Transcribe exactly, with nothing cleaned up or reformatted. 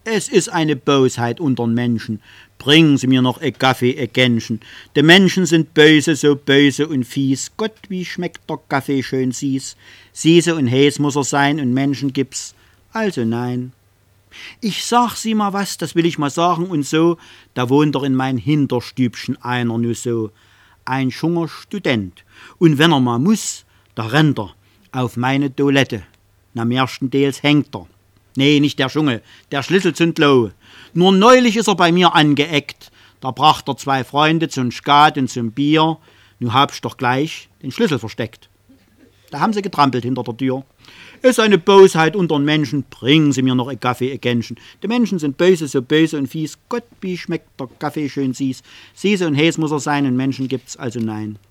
Es ist eine Bosheit untern Menschen. Bringen Sie mir noch e Kaffee, e Gänschen. De Menschen sind böse, so böse und fies. Gott, wie schmeckt der Kaffee schön süß. Siese und Häs muss er sein und Menschen gibt's. Also nein. Ich sag Sie mal was, das will ich mal sagen und so. Da wohnt doch in mein Hinterstübchen einer nur so. Ein junger Student. Und wenn er mal muss, da rennt er auf meine Toilette. Am ersten Deels hängt er. Nee, nicht der Dschungel, der Schlüssel zum Klo. Nur neulich ist er bei mir angeeckt. Da bracht er zwei Freunde zum Skat und zum Bier. Nu hab's doch gleich den Schlüssel versteckt. Da haben sie getrampelt hinter der Tür. Ist eine Bosheit unter den Menschen, bringen Sie mir noch ein Kaffee, ein Gänschen. Die Menschen sind böse, so böse und fies. Gott, wie schmeckt der Kaffee schön süß. Siese und Häs muss er sein und Menschen gibt's also nein.